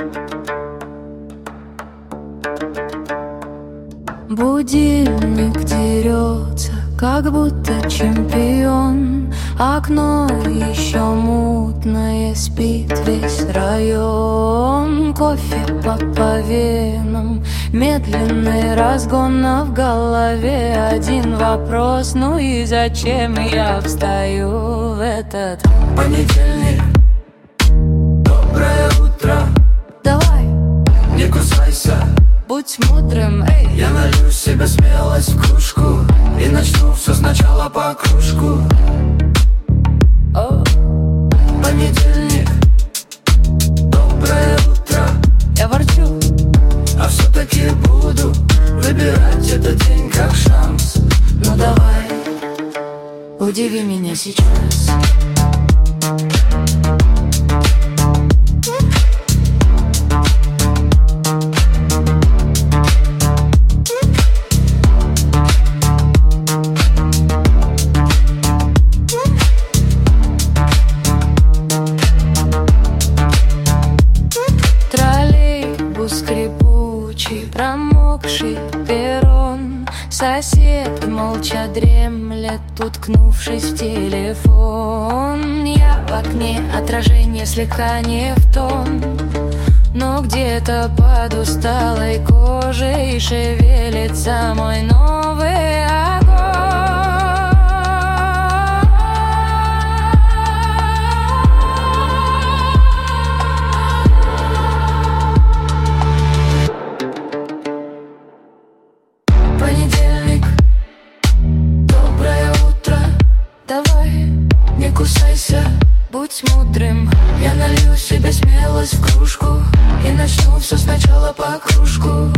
Будильник дерется, как будто чемпион. Окно еще мутное, спит весь район. Кофе по венам, медленный разгон, но в голове один вопрос: ну и зачем я встаю в этот понедельник? Доброе утро. Давай, не кусайся, будь мудрым, эй. Я налью себе смелость в кружку и начну все сначала по кружку. О, Понедельник, доброе утро. я ворчу, А все-таки буду выбирать этот день как шанс. ну давай, удиви меня сейчас. Троллейбус скрипучий, промокший перрон. Сосед молча дремлет, уткнувшись в телефон. Я в окне, отражение слегка не в тон, но где-то под усталой кожей шевелится мой новый огонь. Понедельник, доброе утро. Давай, Не кусайся, будь мудрым, я налью себе смелость в кружку и начну все сначала по кружку.